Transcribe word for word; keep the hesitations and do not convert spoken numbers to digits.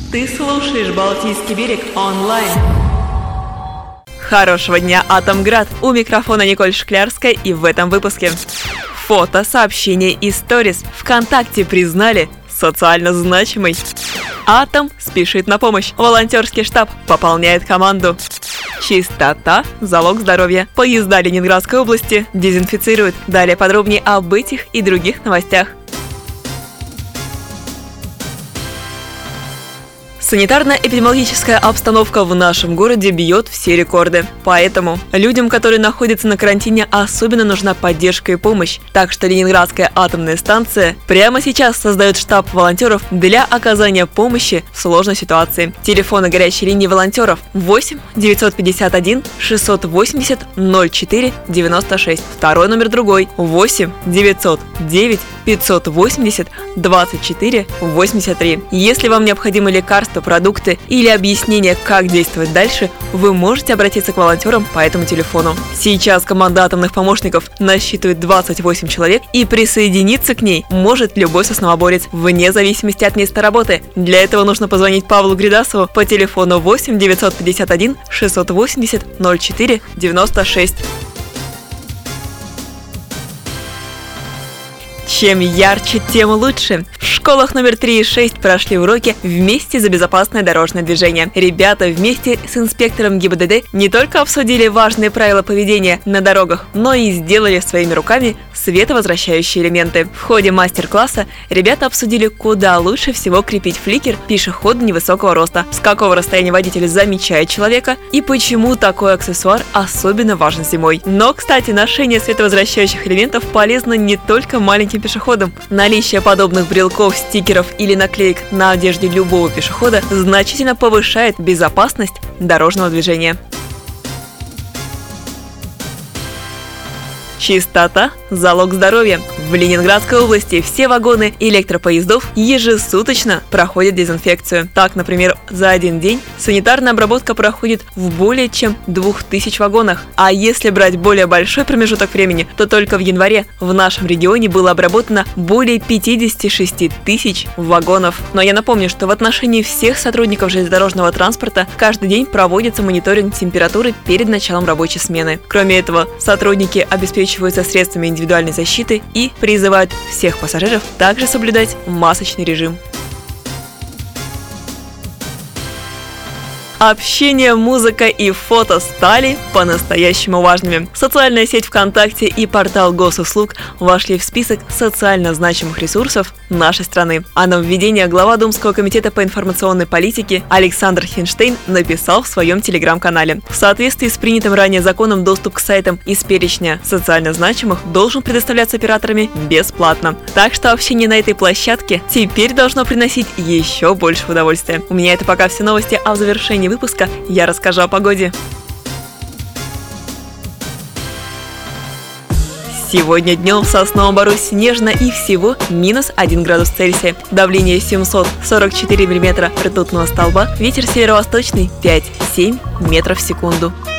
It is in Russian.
Ты слушаешь «Балтийский берег» онлайн. Хорошего дня, Атомград! У микрофона Николь Шклярская, и в этом выпуске фото, сообщения и сторис. ВКонтакте признали социально значимый. Атом спешит на помощь. Волонтерский штаб пополняет команду. Чистота – залог здоровья. Поезда Ленинградской области дезинфицируют. Далее подробнее об этих и других новостях. Санитарно-эпидемиологическая обстановка в нашем городе бьет все рекорды. Поэтому людям, которые находятся на карантине, особенно нужна поддержка и помощь. Так что Ленинградская атомная станция прямо сейчас создает штаб волонтеров для оказания помощи в сложной ситуации. Телефоны горячей линии волонтеров восемь девятьсот пятьдесят один шестьсот восемьдесят ноль четыре девяносто шесть. Второй номер другой восемь девятьсот девять пятьсот восемьдесят двадцать четыре восемьдесят три. Если вам необходимы лекарства, продукты или объяснение, как действовать дальше, вы можете обратиться к волонтерам по этому телефону. Сейчас команда атомных помощников насчитывает двадцать восемь человек, и присоединиться к ней может любой сосновоборец, вне зависимости от места работы. Для этого нужно позвонить Павлу Гридасову по телефону восемь девятьсот пятьдесят один шестьсот восемьдесят ноль четыре девяносто шесть. Чем ярче, тем лучше. В школах номер три и шесть прошли уроки «Вместе за безопасное дорожное движение». Ребята вместе с инспектором ГИБДД не только обсудили важные правила поведения на дорогах, но и сделали своими руками световозвращающие элементы. В ходе мастер-класса ребята обсудили, куда лучше всего крепить фликер пешехода невысокого роста, с какого расстояния водитель замечает человека и почему такой аксессуар особенно важен зимой. Но, кстати, ношение световозвращающих элементов полезно не только маленьким пешеходам. Наличие подобных брелков, стикеров или наклеек на одежде любого пешехода значительно повышает безопасность дорожного движения. Чистота – залог здоровья. В Ленинградской области все вагоны электропоездов ежесуточно проходят дезинфекцию. Так, например, за один день санитарная обработка проходит в более чем двух тысяч вагонах. А если брать более большой промежуток времени, то только в январе в нашем регионе было обработано более пятьдесят шесть тысяч вагонов. Но я напомню, что в отношении всех сотрудников железнодорожного транспорта каждый день проводится мониторинг температуры перед началом рабочей смены. Кроме этого, сотрудники обеспечиваются средствами индивидуальной защиты и призывают всех пассажиров также соблюдать масочный режим. Общение, музыка и фото стали по-настоящему важными. Социальная сеть ВКонтакте и портал Госуслуг вошли в список социально значимых ресурсов нашей страны. А нововведение глава Думского комитета по информационной политике Александр Хинштейн написал в своем телеграм-канале. В соответствии с принятым ранее законом, доступ к сайтам из перечня социально значимых должен предоставляться операторами бесплатно. Так что общение на этой площадке теперь должно приносить еще больше удовольствия. У меня это пока все новости, а в завершении выпуска я расскажу о погоде. Сегодня днем в Сосновом Бору снежно и всего минус один градус Цельсия. Давление семьсот сорок четыре миллиметра ртутного столба. Ветер северо-восточный пять-семь метров в секунду.